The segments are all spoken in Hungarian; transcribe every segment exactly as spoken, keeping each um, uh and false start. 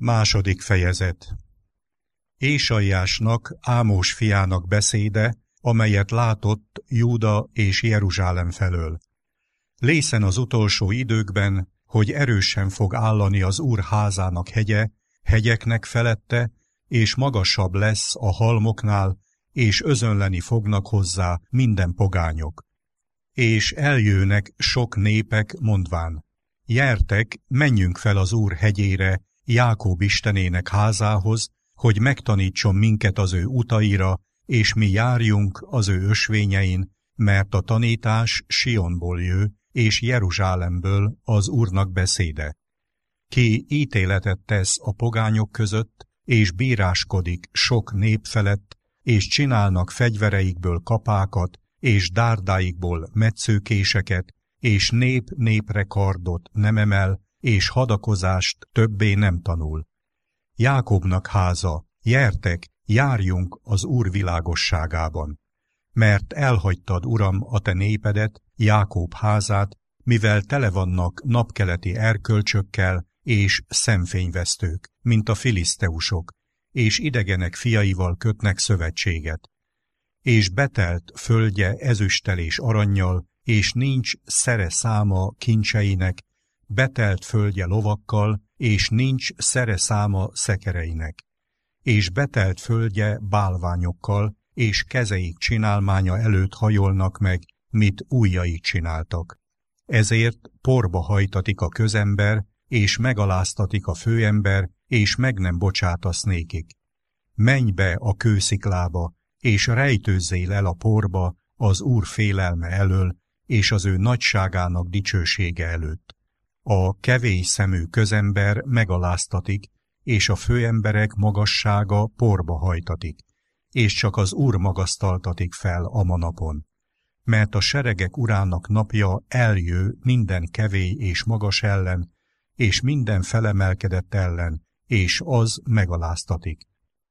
Második fejezet. Ézsaiásnak, Ámós fiának beszéde, amelyet látott Júda és Jeruzsálem felől. Lészen az utolsó időkben, hogy erősen fog állani az Úr házának hegye, hegyeknek felette, és magasabb lesz a halmoknál, és özönleni fognak hozzá minden pogányok. És eljönnek sok népek, mondván: Gyertek, menjünk fel az Úr hegyére, Jákob istenének házához, hogy megtanítson minket az ő utaira, és mi járjunk az ő ösvényein, mert a tanítás Sionból jö, és Jeruzsálemből az Úrnak beszéde. Ki ítéletet tesz a pogányok között, és bíráskodik sok nép felett, és csinálnak fegyvereikből kapákat, és dárdáikból metszőkéseket, és nép népre kardot nem emel, és hadakozást többé nem tanul. Jákobnak háza, gyertek, járjunk az Úr világosságában. Mert elhagytad, Uram, a te népedet, Jákob házát, mivel tele vannak napkeleti erkölcsökkel és szemfényvesztők, mint a filiszteusok, és idegenek fiaival kötnek szövetséget. És betelt földje ezüsttel és arannyal, és nincs szere száma kincseinek, betelt földje lovakkal, és nincs szere száma szekereinek. És betelt földje bálványokkal, és kezeik csinálmánya előtt hajolnak meg, mit ujjai csináltak. Ezért porba hajtatik a közember, és megaláztatik a főember, és meg nem bocsátasz nékik. Menj be a kősziklába, és rejtőzzél el a porba az Úr félelme elől, és az ő nagyságának dicsősége előtt. A kevés szemű közember megaláztatik, és a főemberek magassága porba hajtatik, és csak az Úr magasztaltatik fel a manapon. Mert a seregek urának napja eljő minden kevély és magas ellen, és minden felemelkedett ellen, és az megaláztatik.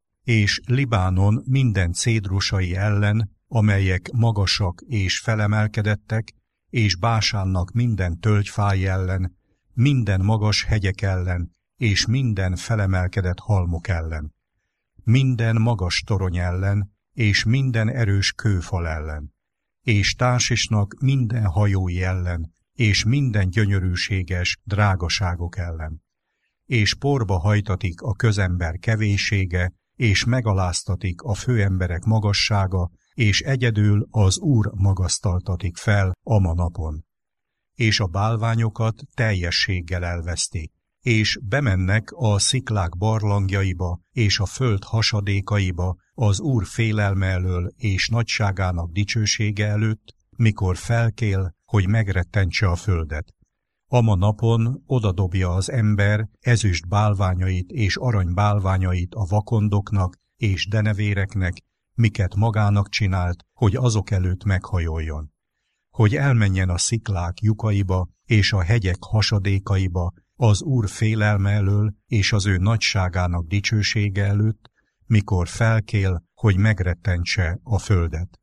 És Libánon minden cédrusai ellen, amelyek magasak és felemelkedettek, és Básánnak minden tölgyfáj ellen, minden magas hegyek ellen, és minden felemelkedett halmok ellen, minden magas torony ellen, és minden erős kőfal ellen, és Társisnak minden hajói ellen, és minden gyönyörűséges drágaságok ellen. És porba hajtatik a közember kevéssége, és megaláztatik a főemberek magassága, és egyedül az Úr magasztaltatik fel a manapon. És a bálványokat teljességgel elveszti, és bemennek a sziklák barlangjaiba, és a föld hasadékaiba az Úr félelme elől és nagyságának dicsősége előtt, mikor felkél, hogy megrettentse a földet. Ama napon odadobja az ember ezüst bálványait és arany bálványait a vakondoknak és denevéreknek, miket magának csinált, hogy azok előtt meghajoljon. Hogy elmenjen a sziklák lyukaiba és a hegyek hasadékaiba az Úr félelme elől és az ő nagyságának dicsősége előtt, mikor felkél, hogy megrettentse a földet.